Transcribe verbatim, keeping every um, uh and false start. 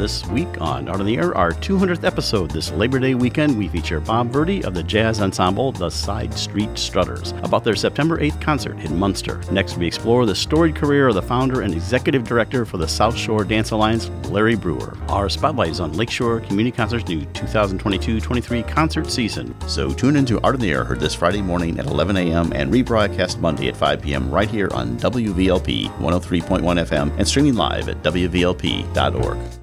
This week on Art on the Air, our two hundredth episode. This Labor Day weekend, we feature Bob Verdi of the jazz ensemble The Side Street Strutters about their September eighth concert in Munster. Next, we explore the storied career of the founder and executive director for the South Shore Dance Alliance, Larry Brewer. Our spotlight is on Lakeshore Community Concerts' new twenty twenty-two twenty-three concert season. So tune into Art on the Air, heard this Friday morning at eleven a.m. and rebroadcast Monday at five p.m. right here on W V L P one oh three point one F M and streaming live at W V L P dot org.